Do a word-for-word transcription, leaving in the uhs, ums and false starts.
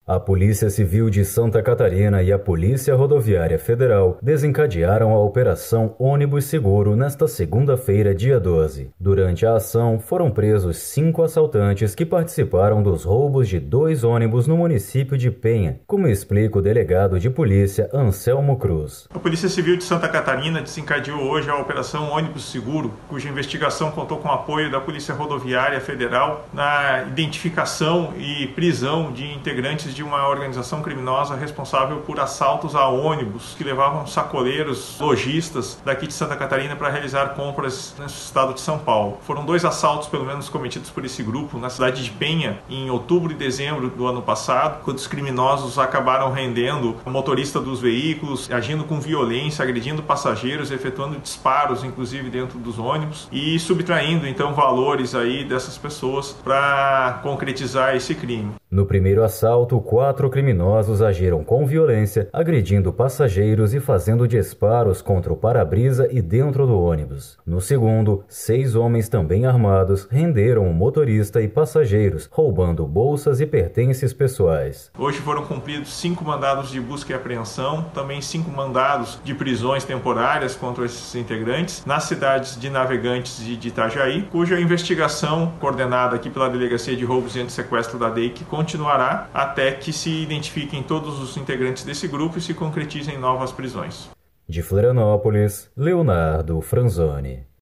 A Polícia Civil de Santa Catarina e a Polícia Rodoviária Federal desencadearam a Operação Ônibus Seguro nesta segunda-feira, dia doze. Durante a ação, foram presos cinco assaltantes que participaram dos roubos de dois ônibus no município de Penha, como explica o delegado de polícia Anselmo Cruz. A Polícia Civil de Santa Catarina desencadeou hoje a Operação Ônibus Seguro, cuja investigação contou com o apoio da Polícia Rodoviária Federal na identificação e prisão de integrantes de de uma organização criminosa responsável por assaltos a ônibus que levavam sacoleiros, lojistas daqui de Santa Catarina para realizar compras no estado de São Paulo. Foram dois assaltos, pelo menos, cometidos por esse grupo na cidade de Penha em outubro e dezembro do ano passado, quando os criminosos acabaram rendendo o motorista dos veículos, agindo com violência, agredindo passageiros, efetuando disparos, inclusive dentro dos ônibus, e subtraindo então valores aí dessas pessoas para concretizar esse crime. No primeiro assalto, quatro criminosos agiram com violência, agredindo passageiros e fazendo disparos contra o para-brisa e dentro do ônibus. No segundo, seis homens também armados renderam o motorista e passageiros, roubando bolsas e pertences pessoais. Hoje foram cumpridos cinco mandados de busca e apreensão, também cinco mandados de prisões temporárias contra esses integrantes nas cidades de Navegantes e de Itajaí, cuja investigação, coordenada aqui pela Delegacia de Roubos e Antissequestro da D E I C, continuará até que se identifiquem todos os integrantes desse grupo e se concretizem novas prisões. De Florianópolis, Leonardo Franzoni.